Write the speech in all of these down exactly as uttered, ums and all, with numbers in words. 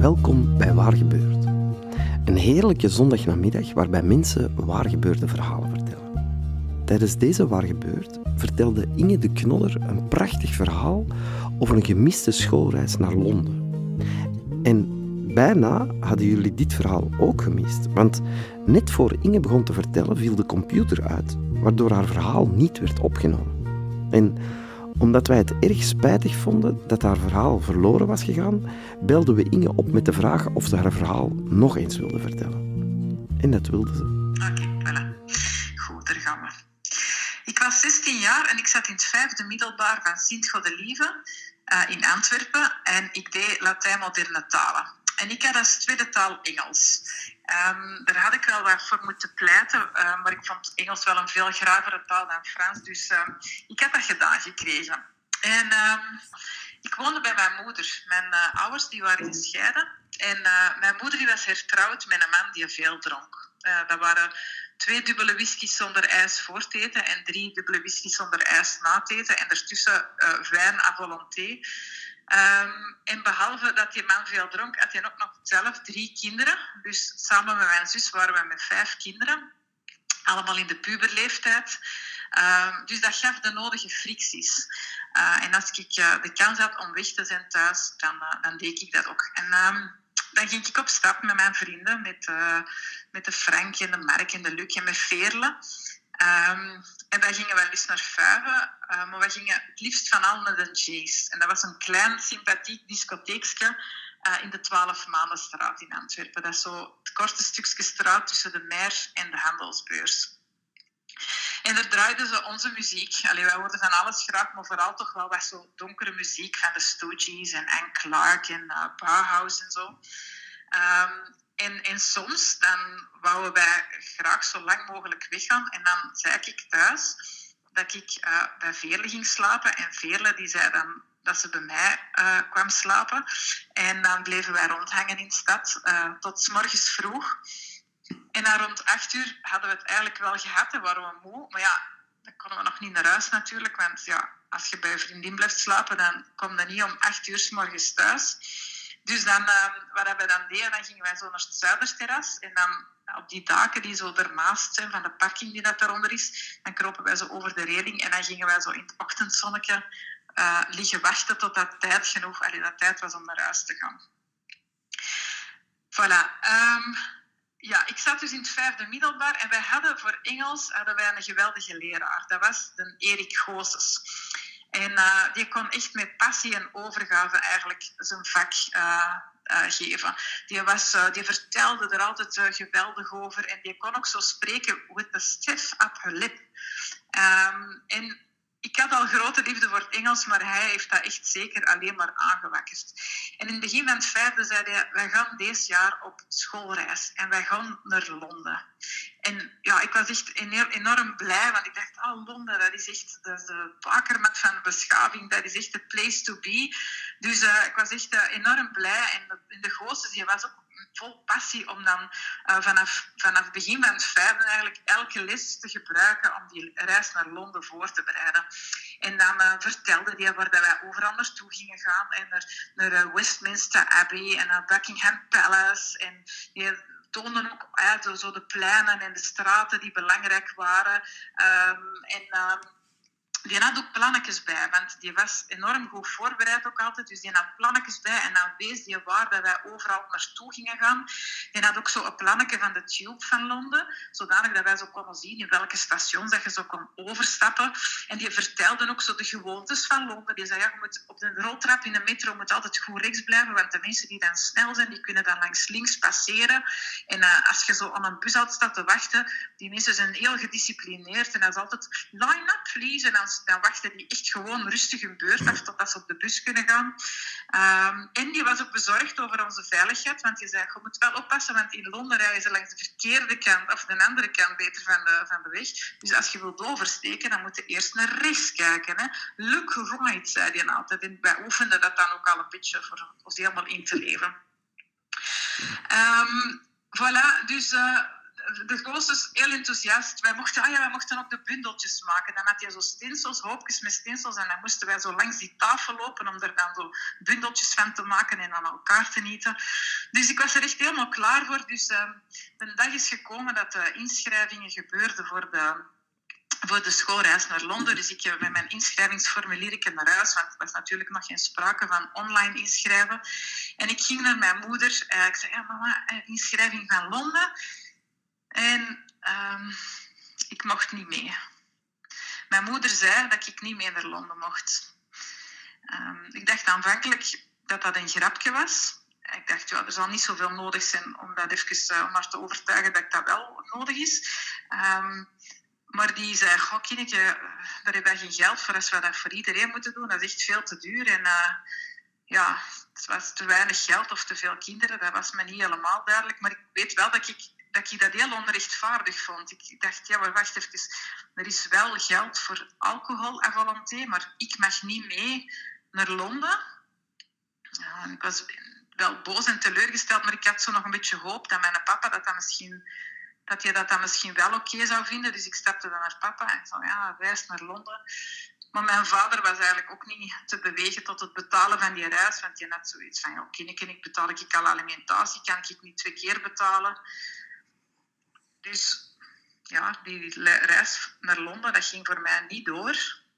Welkom bij Waar Gebeurt. Een heerlijke zondagnamiddag waarbij mensen waargebeurde verhalen vertellen. Tijdens deze Waar Gebeurt vertelde Inge de Knodder een prachtig verhaal over een gemiste schoolreis naar Londen. En bijna hadden jullie dit verhaal ook gemist, want net voor Inge begon te vertellen viel de computer uit, waardoor haar verhaal niet werd opgenomen. En omdat wij het erg spijtig vonden dat haar verhaal verloren was gegaan, belden we Inge op met de vraag of ze haar verhaal nog eens wilde vertellen. En dat wilde ze. Oké, okay, voilà. Goed, daar gaan we. Ik was zestien jaar en ik zat in het vijfde middelbaar van Sint-Godelieve uh, in Antwerpen en ik deed Latijn moderne talen. En ik had als tweede taal Engels. Um, daar had ik wel wat voor moeten pleiten, uh, maar ik vond Engels wel een veel gravere taal dan Frans. Dus uh, ik heb dat gedaan gekregen. En um, ik woonde bij mijn moeder. Mijn uh, ouders die waren gescheiden. En uh, mijn moeder die was hertrouwd met een man die veel dronk. Uh, dat waren twee dubbele whiskies zonder ijs voor het eten en drie dubbele whiskies zonder ijs na het eten. En daartussen uh, wijn à volonté. Um, en behalve dat die man veel dronk, had hij ook nog zelf drie kinderen. Dus samen met mijn zus waren we met vijf kinderen. Allemaal in de puberleeftijd. Um, dus dat gaf de nodige fricties. Uh, en als ik uh, de kans had om weg te zijn thuis, dan, uh, dan deed ik dat ook. En um, dan ging ik op stap met mijn vrienden, met, uh, met de Frank en de Mark en de Luc en met Veerle. Um, en wij gingen wel eens naar Fuiven, uh, maar wij gingen het liefst van al naar de J's. En dat was een klein, sympathiek discotheekje uh, in de twaalf Maandenstraat in Antwerpen. Dat is zo het korte stukje straat tussen de Meer en de Handelsbeurs. En daar draaiden ze onze muziek. Allee, wij hoorden van alles graag, maar vooral toch wel wat zo donkere muziek van de Stooges en Anne Clark en uh, Bauhaus en zo. Um, En, en soms dan wouden wij graag zo lang mogelijk weggaan. En dan zei ik thuis dat ik uh, bij Veerle ging slapen. En Veerle die zei dan dat ze bij mij uh, kwam slapen. En dan bleven wij rondhangen in de stad uh, tot 's morgens vroeg. En dan rond acht uur hadden we het eigenlijk wel gehad en waren we moe. Maar ja, dan konden we nog niet naar huis natuurlijk. Want ja, als je bij een vriendin blijft slapen, dan kom je niet om acht uur 's morgens thuis. Dus dan, uh, wat we dan deden, dan gingen wij zo naar het Zuiderterras. En dan op die daken die zo ernaast zijn, van de parking die dat daaronder is, dan kropen wij zo over de reling. En dan gingen wij zo in het ochtendzonnetje uh, liggen wachten tot dat tijd genoeg, allee, dat tijd was om naar huis te gaan. Voilà. Um, ja, ik zat dus in het vijfde middelbaar en wij hadden voor Engels hadden wij een geweldige leraar. Dat was de Erik Goossens. En uh, die kon echt met passie en overgave eigenlijk zijn vak uh, uh, geven. Die, was, uh, die vertelde er altijd uh, geweldig over. En die kon ook zo spreken with the stiff upper lip. Um, en ik had al grote liefde voor het Engels, maar hij heeft dat echt zeker alleen maar aangewakkerd. En in het begin van het vijfde zei hij, wij gaan dit jaar op schoolreis. En wij gaan naar Londen. En ja, ik was echt enorm blij, want ik dacht, oh, Londen, dat is echt dat is de bakermat van de beschaving, dat is echt de place to be. Dus uh, ik was echt uh, enorm blij. En in de Goossens, die was ook vol passie om dan uh, vanaf, vanaf het begin van het vijfde eigenlijk elke les te gebruiken om die reis naar Londen voor te bereiden. En dan uh, vertelde hij waar dat wij overal naartoe gingen gaan. En naar, naar uh, Westminster Abbey en naar Buckingham Palace. En die toonden ook uh, zo de pleinen en de straten die belangrijk waren. Um, en... Um, Die had ook plannetjes bij, want die was enorm goed voorbereid ook altijd. Dus die had plannetjes bij en dan wees die waar dat wij overal naartoe gingen gaan. Die had ook zo een plannetje van de tube van Londen, zodanig dat wij zo konden zien in welke stations dat je zo kon overstappen. En die vertelden ook zo de gewoontes van Londen. Die zei, ja, je moet op de roltrap in de metro moet altijd goed rechts blijven, want de mensen die dan snel zijn, die kunnen dan langs links passeren. En uh, als je zo aan een bus staat te wachten, die mensen zijn heel gedisciplineerd en dat is altijd line up please. En dan dan wachten die echt gewoon rustig hun beurt af totdat ze op de bus kunnen gaan. Um, en die was ook bezorgd over onze veiligheid, want die zei, je moet wel oppassen, want in Londen rijden ze langs de verkeerde kant, of de andere kant beter van de, van de weg. Dus als je wilt oversteken, dan moet je eerst naar rechts kijken. Hè. Look right, zei hij altijd. En wij oefenden dat dan ook al een beetje voor ons helemaal in te leven. Um, voilà, dus... Uh, de goos dus heel enthousiast. Wij mochten, ah ja, wij mochten ook de bundeltjes maken. Dan had hij zo steensels, hoopjes met steensels. En dan moesten wij zo langs die tafel lopen om er dan zo bundeltjes van te maken en aan elkaar te eten. Dus ik was er echt helemaal klaar voor. Dus uh, de dag is gekomen dat de inschrijvingen gebeurden voor de... voor de schoolreis naar Londen. Dus ik heb met mijn inschrijvingsformulier naar huis, want er was natuurlijk nog geen sprake van online inschrijven. En ik ging naar mijn moeder. Uh, ik zei, ja mama, inschrijving van Londen. En um, ik mocht niet mee. Mijn moeder zei dat ik niet mee naar Londen mocht. Um, ik dacht aanvankelijk dat dat een grapje was. Ik dacht, ja, er zal niet zoveel nodig zijn om dat even uh, om haar te overtuigen dat dat wel nodig is. Um, Maar die zei, goh, kindje, daar hebben wij geen geld voor als we dat voor iedereen moeten doen. Dat is echt veel te duur. En uh, ja, het was te weinig geld of te veel kinderen. Dat was me niet helemaal duidelijk. Maar ik weet wel dat ik dat, ik dat heel onrechtvaardig vond. Ik dacht, ja, maar wacht even. Er is wel geld voor alcohol à volonté, maar ik mag niet mee naar Londen. Ja, ik was wel boos en teleurgesteld, maar ik had zo nog een beetje hoop dat mijn papa dat dan misschien... dat je dat dan misschien wel oké okay zou vinden. Dus ik stapte dan naar papa en zei, ja, reis naar Londen. Maar mijn vader was eigenlijk ook niet te bewegen tot het betalen van die reis. Want die had zoiets van, oké, okay, ik betaal ik al alimentatie, kan ik niet twee keer betalen. Dus ja, die reis naar Londen, dat ging voor mij niet door.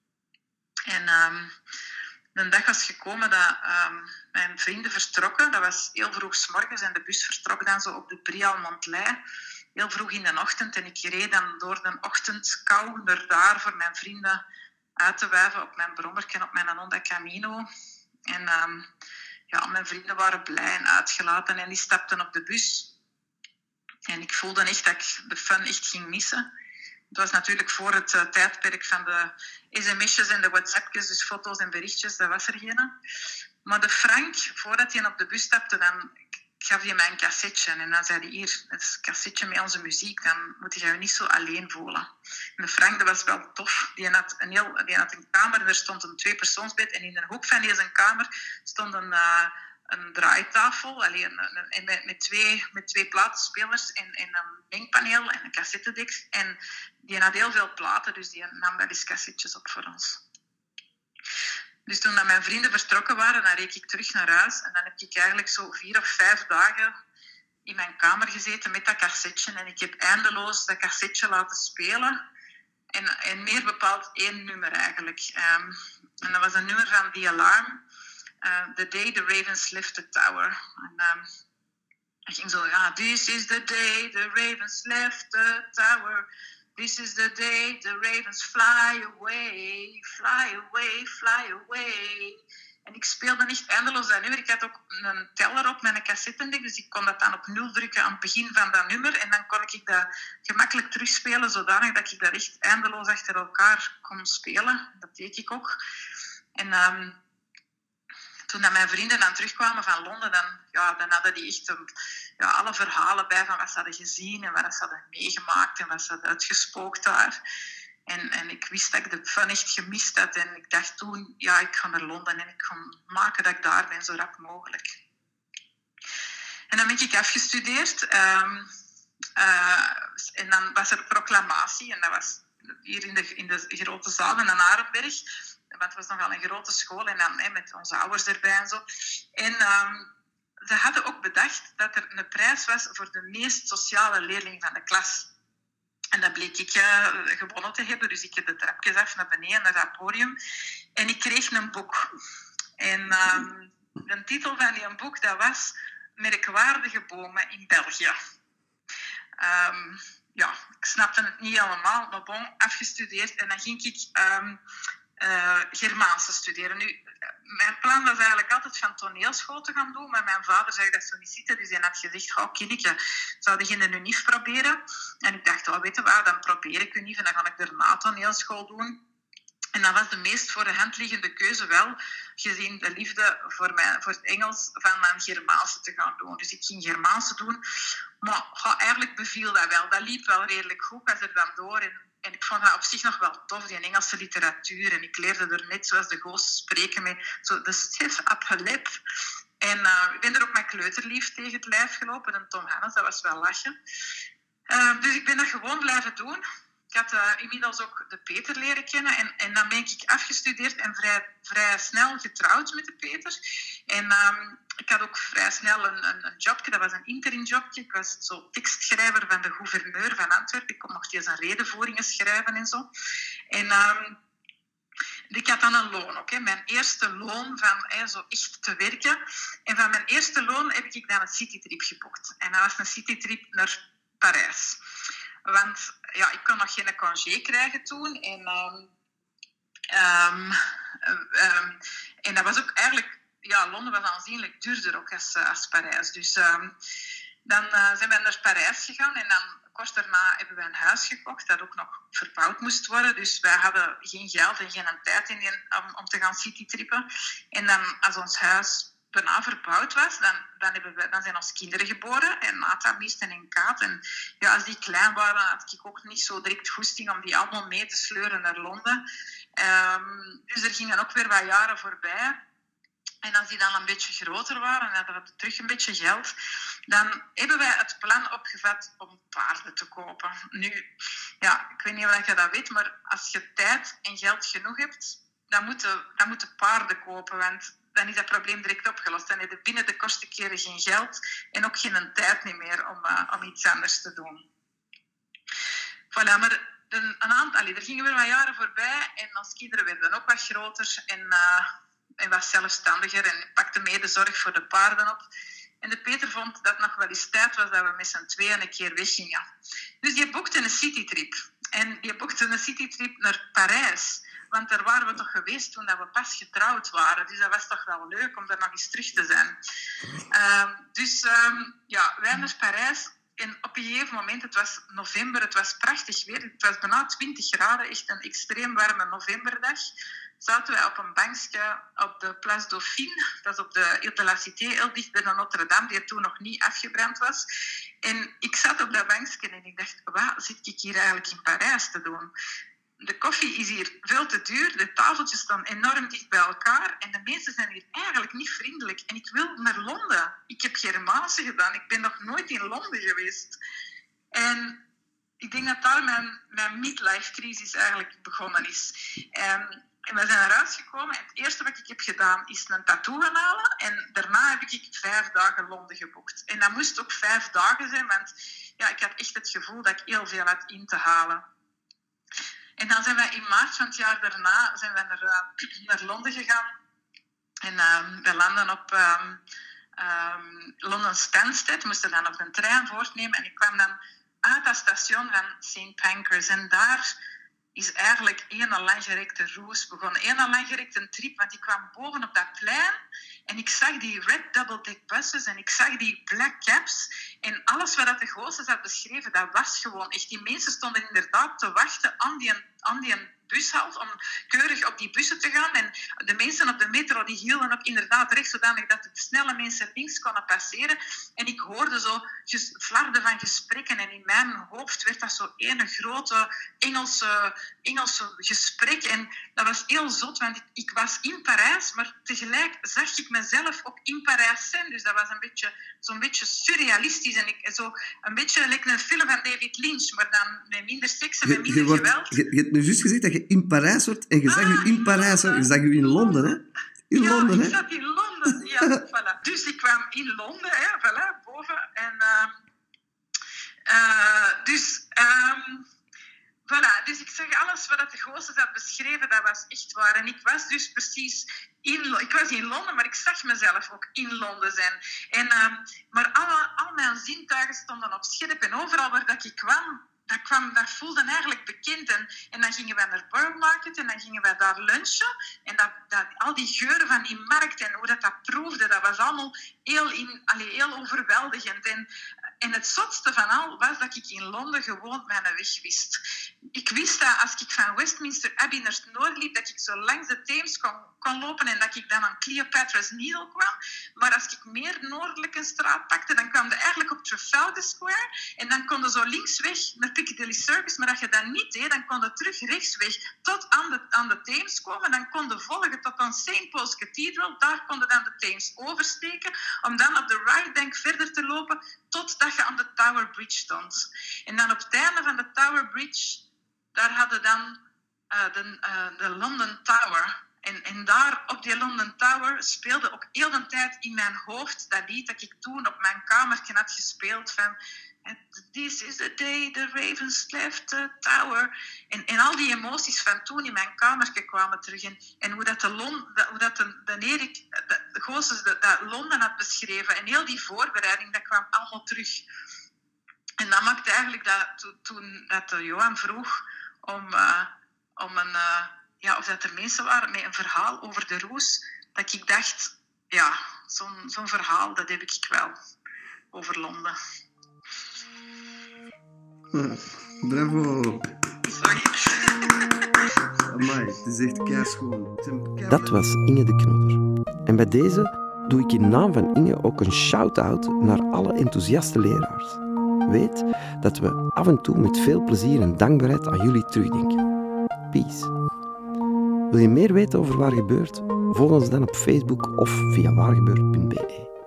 En um, de dag was gekomen dat um, mijn vrienden vertrokken. Dat was heel vroeg 's morgens en de bus vertrok dan zo op de Brial-Montley. Heel vroeg in de ochtend en ik reed dan door de ochtendkou naar daar voor mijn vrienden uit te wuiven op mijn brommerke en op mijn Honda Camino. En um, ja, mijn vrienden waren blij en uitgelaten en die stapten op de bus. En ik voelde echt dat ik de fun echt ging missen. Het was natuurlijk voor het uh, tijdperk van de sms'jes en de WhatsAppjes, dus foto's en berichtjes, dat was er geen. Maar de Frank, voordat hij op de bus stapte, dan gaf hij mij een cassetje. En dan zei hij, hier, het is een cassetje met onze muziek, dan moet je je niet zo alleen voelen. En de Frank, dat was wel tof. Die had een, heel, die had een kamer en er stond een tweepersoonsbed. En in de hoek van deze kamer stond een... Uh, een draaitafel, allee, een, een, een, met, met, twee, met twee platenspelers en, en een mengpaneel en een cassettedek. En die had heel veel platen, dus die nam wel eens cassettes op voor ons. Dus toen mijn vrienden vertrokken waren, dan reed ik terug naar huis. En dan heb ik eigenlijk zo vier of vijf dagen in mijn kamer gezeten met dat cassetje. En ik heb eindeloos dat cassetje laten spelen. En, en meer bepaald één nummer eigenlijk. Um, en dat was een nummer van The Alarm. Uh, the day the Ravens left the tower. En um, ik ging zo, ja, this is the day the Ravens left the tower. This is the day the Ravens fly away, fly away, fly away. En ik speelde echt eindeloos dat nummer. Ik had ook een teller op mijn cassettendek, dus ik kon dat dan op nul drukken aan het begin van dat nummer. En dan kon ik dat gemakkelijk terugspelen, zodanig dat ik dat echt eindeloos achter elkaar kon spelen. Dat deed ik ook. En... Um, Toen dat mijn vrienden dan terugkwamen van Londen, dan, ja, dan hadden die echt um, ja, alle verhalen bij van wat ze hadden gezien en wat ze hadden meegemaakt en wat ze hadden uitgespookt daar. En, en ik wist dat ik de fun echt gemist had. En ik dacht toen, ja, ik ga naar Londen en ik ga maken dat ik daar ben, zo rap mogelijk. En dan ben ik afgestudeerd. Um, uh, en dan was er proclamatie. En dat was hier in de, in de grote zaal in Arenberg. Want het was nogal een grote school en dan hè, met onze ouders erbij en zo. En um, ze hadden ook bedacht dat er een prijs was voor de meest sociale leerling van de klas. En dat bleek ik uh, gewonnen te hebben. Dus ik heb de trapjes af naar beneden, naar dat podium. En ik kreeg een boek. En um, de titel van die boek, dat was Merkwaardige bomen in België. Um, ja, ik snapte het niet helemaal, maar bon, afgestudeerd. En dan ging ik... Um, Uh, Germaanse studeren. Nu, mijn plan was eigenlijk altijd van toneelschool te gaan doen, maar mijn vader zei dat zo niet zitten, dus hij had gezegd, oh kindje, zou je een unief proberen? En ik dacht, oh, weet je wat, dan probeer ik unief en dan ga ik daarna toneelschool doen. En dat was de meest voor de hand liggende keuze wel, gezien de liefde voor, mij, voor het Engels, van mijn Germaanse te gaan doen. Dus ik ging Germaanse doen, maar oh, eigenlijk beviel dat wel. Dat liep wel redelijk goed, ik was er dan door en En ik vond dat op zich nog wel tof, die Engelse literatuur. En ik leerde er net, zoals de Goos, spreken met zo de stiff upper lip. En uh, ik ben er ook met kleuterlief tegen het lijf gelopen. En Tom Hannes, dat was wel lachen. Uh, dus ik ben dat gewoon blijven doen. Ik had uh, inmiddels ook de Peter leren kennen en, en dan ben ik afgestudeerd en vrij, vrij snel getrouwd met de Peter. En um, ik had ook vrij snel een, een, een jobje, dat was een interim jobje. Ik was zo tekstschrijver van de gouverneur van Antwerpen. Ik kon nog steeds een redenvoeringen schrijven en zo. En um, ik had dan een loon ook, hè. Mijn eerste loon van hè, zo echt te werken. En van mijn eerste loon heb ik dan een citytrip geboekt. En dat was een citytrip naar Parijs. Want ja, ik kon nog geen congé krijgen toen. En, um, um, um, en dat was ook eigenlijk... Ja, Londen was aanzienlijk duurder ook als, als Parijs. Dus um, dan uh, zijn we naar Parijs gegaan. En dan kort daarna hebben we een huis gekocht dat ook nog verbouwd moest worden. Dus wij hadden geen geld en geen tijd in die, om, om te gaan citytrippen. En dan als ons huis... bijna verbouwd was, dan, dan, hebben we, dan zijn onze kinderen geboren. En Nathan, Misten en Kaat. En ja, als die klein waren, had ik ook niet zo direct goesting om die allemaal mee te sleuren naar Londen. Um, dus er gingen ook weer wat jaren voorbij. En als die dan een beetje groter waren en hadden we terug een beetje geld, dan hebben wij het plan opgevat om paarden te kopen. Nu, ja, ik weet niet of je dat weet, maar als je tijd en geld genoeg hebt, dan moeten dan moet je paarden kopen, want dan is dat probleem direct opgelost. Dan heb je binnen de kortste keren geen geld en ook geen tijd niet meer om, uh, om iets anders te doen. Voilà, maar een, een aantal, allee, er gingen weer wat jaren voorbij en onze kinderen werden ook wat groter en, uh, en wat zelfstandiger en pakte mee de zorg voor de paarden op. En de Peter vond dat het nog wel eens tijd was dat we met z'n tweeën een keer weggingen. Dus die boekte een citytrip. En die boekte een citytrip naar Parijs. Want daar waren we toch geweest toen dat we pas getrouwd waren. Dus dat was toch wel leuk om daar nog eens terug te zijn. Um, dus um, ja, wij naar Parijs. En op een gegeven moment, het was november, het was prachtig weer. Het was bijna twintig graden, echt een extreem warme novemberdag. Zaten wij op een bankje op de Place Dauphine. Dat is op de Ile de la Cité, heel dicht bij de Notre-Dame, die toen nog niet afgebrand was. En ik zat op dat bankje en ik dacht, wat zit ik hier eigenlijk in Parijs te doen? De koffie is hier veel te duur, de tafeltjes staan enorm dicht bij elkaar en de mensen zijn hier eigenlijk niet vriendelijk. En ik wil naar Londen. Ik heb Germaanse gedaan, ik ben nog nooit in Londen geweest. En ik denk dat daar mijn, mijn midlife-crisis eigenlijk begonnen is. En, en we zijn eruit gekomen en het eerste wat ik heb gedaan is een tattoo gaan halen. En daarna heb ik vijf dagen Londen geboekt. En dat moest ook vijf dagen zijn, want ja, ik had echt het gevoel dat ik heel veel had in te halen. En dan zijn wij in maart van het jaar daarna zijn wij naar, uh, naar Londen gegaan. En uh, we landen op um, um, Londen Stansted. We moesten dan op een trein voortnemen. En ik kwam dan uit dat station van Saint Pancras. En daar is eigenlijk een langgerekte roes begonnen. Een langgerekte trip, want ik kwam boven op dat plein. En ik zag die red double-deck buses en ik zag die black cabs. En alles wat de Goossens had beschreven, dat was gewoon echt. Die mensen stonden inderdaad te wachten aan die, aan die bushalt om keurig op die bussen te gaan. En de mensen op de metro die hielden op inderdaad recht, zodanig dat de snelle mensen links konden passeren. En ik hoorde zo flarden van gesprekken en in mijn hoofd werd dat zo ene grote Engelse, Engelse gesprek. En dat was heel zot, want ik, ik was in Parijs, maar tegelijk zag ik mezelf ook in Parijs zijn. Dus dat was een beetje, zo'n beetje surrealistisch. En ik, zo een beetje like een film van David Lynch, maar dan met minder seks en met minder je, je wordt, geweld. Je, je hebt me juist gezegd dat je in Parijs wordt en je ah, zag je in Parijs, je zag je in Londen, hè? In ja, Londen, ik hè? zat in Londen, ja, voilà. Dus ik kwam in Londen, hè, voilà, boven. En uh, uh, dus... Um, Voilà, dus ik zeg alles wat de Goossens had beschreven, dat was echt waar. En ik was dus precies in, ik was in Londen, maar ik zag mezelf ook in Londen zijn. En, um, maar alle, al mijn zintuigen stonden op scherp en overal waar dat ik kwam, dat, kwam, dat voelde eigenlijk bekend. En, en dan gingen we naar Borough Market en dan gingen we daar lunchen. En dat, dat, al die geuren van die markt en hoe dat, dat proefde, dat was allemaal heel, in, allee, heel overweldigend. En, en het zotste van al was dat ik in Londen gewoon mijn weg wist. Ik wist dat als ik van Westminster Abbey naar het noorden liep, dat ik zo langs de Theems kon, kon lopen en dat ik dan aan Cleopatra's Needle kwam. Maar als ik meer noordelijke straat pakte, dan kwam je eigenlijk op Trafalgar Square en dan kon je zo linksweg naar Piccadilly Circus. Maar als je dat niet deed, dan kon je terug rechtsweg tot aan de, aan de Theems komen. Dan kon je volgen tot aan Saint Paul's Cathedral. Daar kon je dan de Theems oversteken om dan op de right bank verder te lopen totdat je aan de Tower Bridge stond. En dan op het einde van de Tower Bridge, daar hadden dan uh, de, uh, de London Tower. En, en daar op die London Tower speelde ook heel de tijd in mijn hoofd dat lied dat ik toen op mijn kamertje had gespeeld van This is the day the ravens left the tower. En, en al die emoties van toen in mijn kamertje kwamen terug. En, en hoe dat de, Lon, hoe dat de, de Erik, de, de Goossens dat, dat Londen had beschreven. En heel die voorbereiding, dat kwam allemaal terug. En dat maakte eigenlijk dat to, toen dat Johan vroeg om, uh, om een... Uh, ja, of dat er mensen waren met een verhaal over de roes, dat ik dacht, ja, zo'n, zo'n verhaal, dat heb ik wel over Londen. Ah, bravo. Sorry. Amai, het is echt keischoon. Dat was Inge de Knodder. En bij deze doe ik in naam van Inge ook een shout-out naar alle enthousiaste leraars. Weet dat we af en toe met veel plezier en dankbaarheid aan jullie terugdenken. Peace. Wil je meer weten over Waar Gebeurt? Volg ons dan op Facebook of via waargebeurt punt be.